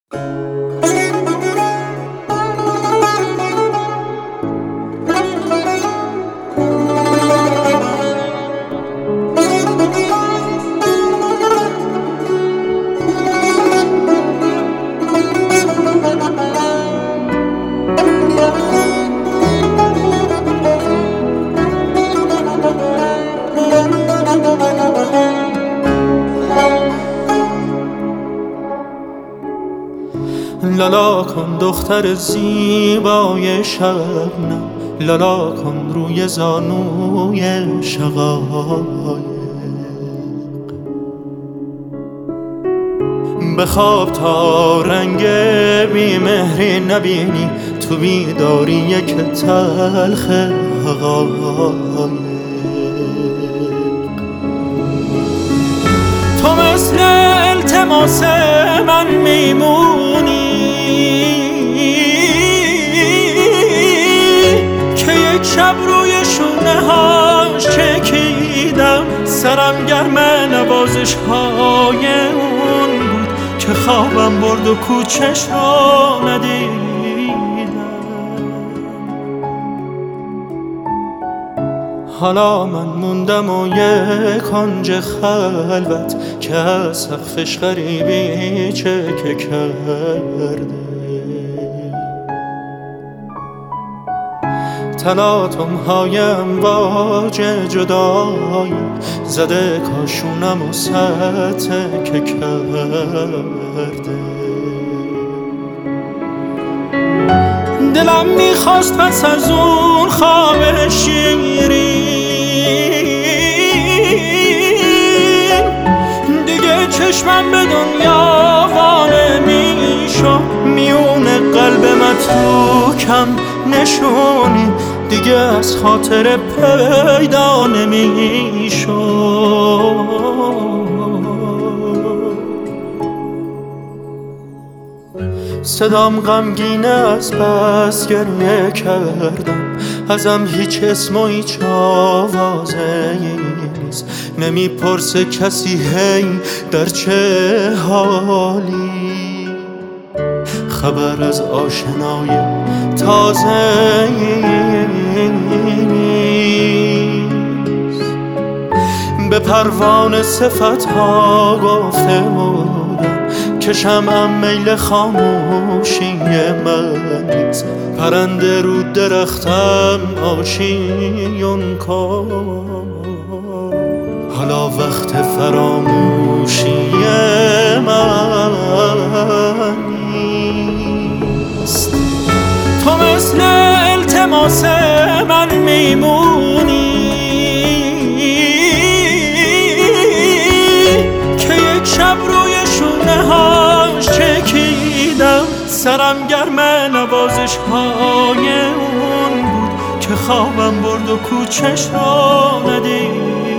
لالا کن دختر زیبای شبنم، لالا کن روی زانوی شقایق. بخواب تا رنگ بیمهری نبینی، تو بیداری یک تلخ حقایق. تو مثل التماس من میمونی که یک شب روی شونه هاش چکیدم، سرم گرم نوازش های اون بود که خوابم برد و کوچش رو ندیدم. حالا من موندم و یک کنج خلوت که از سقفش غریبی چکه کرده. تلاطم های امواج جدایی زده کاشونم و سطح که کرده. دلم میخواست پس از اون خواب شیرین دیگه چشمم به دنیا وانه میشو، میون قلب متروکم نشونی دیگه از خاطر پیدا نمیشو. صدام غمگینه از بس گریه کردم، ازم هیچ اسم و هیچ آوازه‌ای نیست. نمیپرسه کسی هی در چه حالی، خبر از آشنای تازه‌ای نیست. به پروانه صفت‌ها گفته بودم که شمعم میل خاموشی من نیست. پرنده رو درختم آشیون کن، حالا وقت فراموشی من نیست. تو مثل التماس من میمونی که یک شب روی شونه هاش چکیدم، سرم گرم نوازش های اون بود که خوابم برد و کوچش رو ندید.